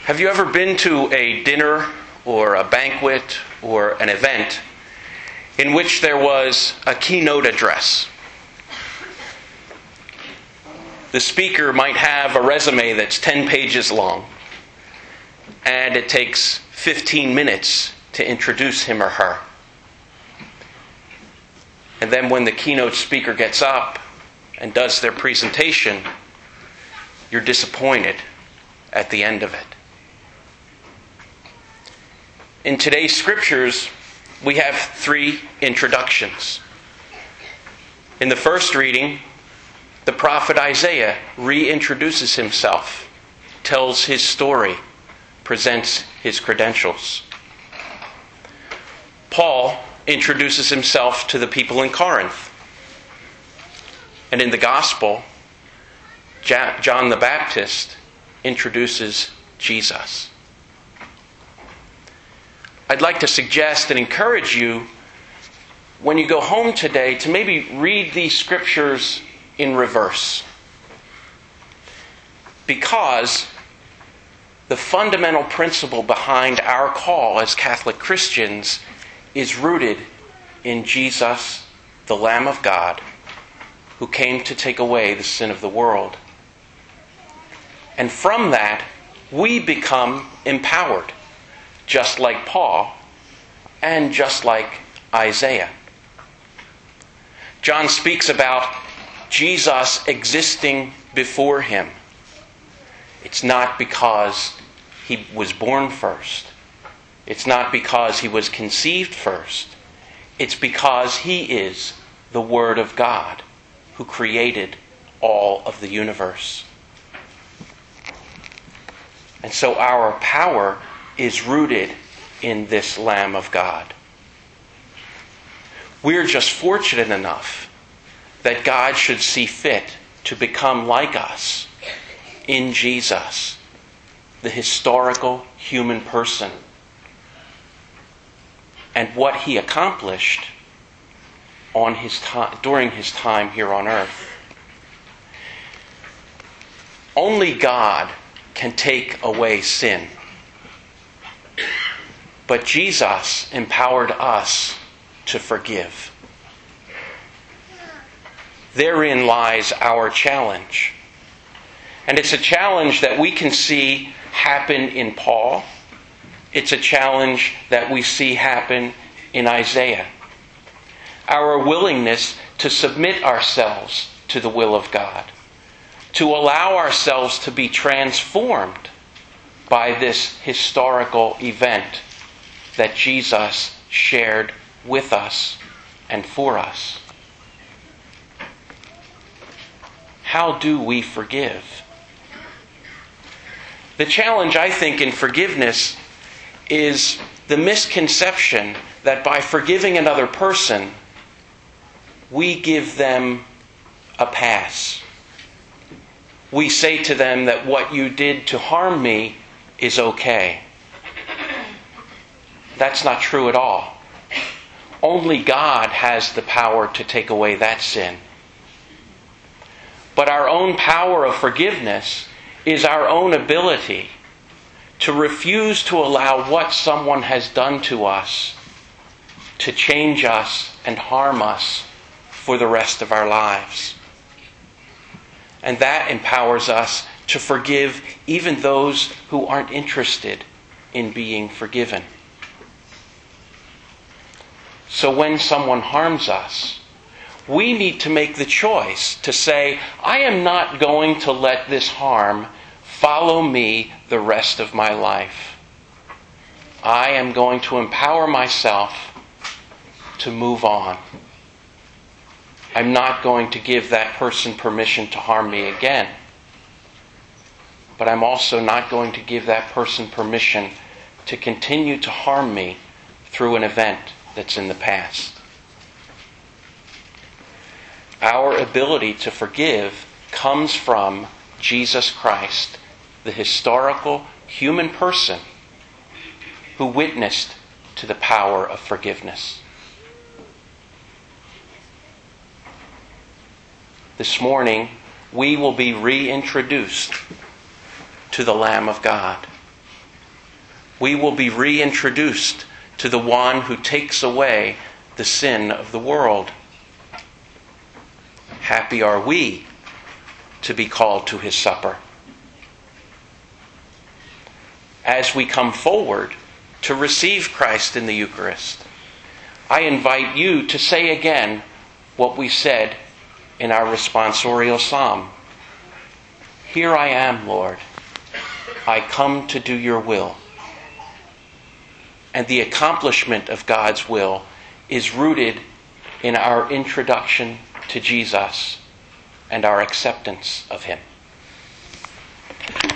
Have you ever been to a dinner or a banquet or an event in which there was a keynote address? The speaker might have a resume that's 10 pages long, and it takes 15 minutes to introduce him or her. And then when the keynote speaker gets up and does their presentation, you're disappointed at the end of it. In today's scriptures, we have 3 introductions. In the first reading, the prophet Isaiah reintroduces himself, tells his story, presents his credentials. Paul introduces himself to the people in Corinth. And in the gospel, John the Baptist introduces Jesus. I'd like to suggest and encourage you, when you go home today, to maybe read these scriptures in reverse. Because the fundamental principle behind our call as Catholic Christians is rooted in Jesus, the Lamb of God, who came to take away the sin of the world. And from that, we become empowered, just like Paul and just like Isaiah. John speaks about Jesus existing before him. It's not because he was born first. It's not because he was conceived first. It's because he is the Word of God who created all of the universe. And so our power is rooted in this Lamb of God. We're just fortunate enough that God should see fit to become like us in Jesus, the historical human person, and what he accomplished during his time here on earth. Only God can take away sin. But Jesus empowered us to forgive. Therein lies our challenge. And it's a challenge that we can see happen in Paul. It's a challenge that we see happen in Isaiah. Our willingness to submit ourselves to the will of God, to allow ourselves to be transformed by this historical event that Jesus shared with us and for us. How do we forgive? The challenge, I think, in forgiveness is the misconception that by forgiving another person, we give them a pass. We say to them that what you did to harm me is okay. That's not true at all. Only God has the power to take away that sin. But our own power of forgiveness is our own ability to refuse to allow what someone has done to us to change us and harm us for the rest of our lives. And that empowers us to forgive even those who aren't interested in being forgiven. So when someone harms us, we need to make the choice to say, I am not going to let this harm follow me the rest of my life. I am going to empower myself to move on. I'm not going to give that person permission to harm me again. But I'm also not going to give that person permission to continue to harm me through an event that's in the past. Our ability to forgive comes from Jesus Christ, the historical human person who witnessed to the power of forgiveness. This morning, we will be reintroduced to the Lamb of God. We will be reintroduced to the one who takes away the sin of the world. Happy are we to be called to his supper. As we come forward to receive Christ in the Eucharist, I invite you to say again what we said in our responsorial psalm. Here I am, Lord. I come to do your will. And the accomplishment of God's will is rooted in our introduction to Jesus and our acceptance of him.